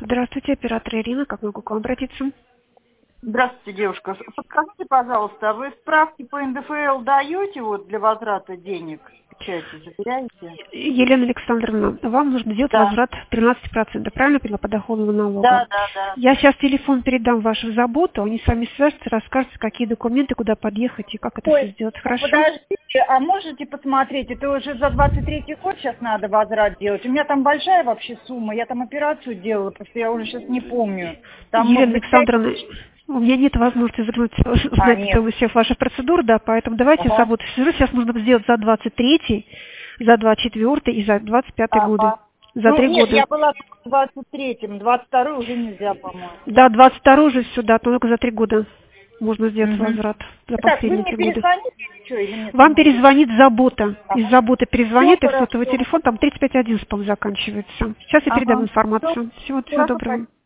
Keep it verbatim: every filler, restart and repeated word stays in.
Здравствуйте, оператор Ирина. Как могу к вам обратиться? Здравствуйте, девушка. Подскажите, пожалуйста, а вы справки по эн дэ эф эл даете вот для возврата денег? Печати заверяете? Елена Александровна, вам нужно сделать Да. возврат тринадцать процентов, правильно поняла, подоходного налога? Да, да, да. Я сейчас телефон передам в вашу заботу, они с вами свяжутся, расскажут, какие документы, куда подъехать и как это Ой, все сделать. Хорошо? подождите, а можете посмотреть, это уже за двадцать третий год сейчас надо возврат делать. У меня там большая вообще сумма, я там операцию делала, просто я уже сейчас не помню. Там, может Елена быть, пять Александровна, тысяч. у меня нет возможности заглянуть, А, узнать нет. это всех ваших процедур, да, поэтому давайте Ага. в субботу свяжусь. Сейчас нужно сделать за двадцать третий, за двадцать четвёртый и за двадцать пятый годы. Ага. За Ну, три нет, года. я была в двадцать третьем, двадцать второй уже нельзя, по-моему. Да, двадцать второй уже сюда, только за три года можно сделать Угу. возврат. За Так, вы последние мне три года. перезвоните или что, или нет? Вам перезвонит забота. Ага. Из заботы перезвонит, Все и сотовый хорошо. телефон, там тридцать пять одиннадцать, по-моему, заканчивается. Сейчас я передам Ага. Все информацию. Всего, всего хорошо, доброго.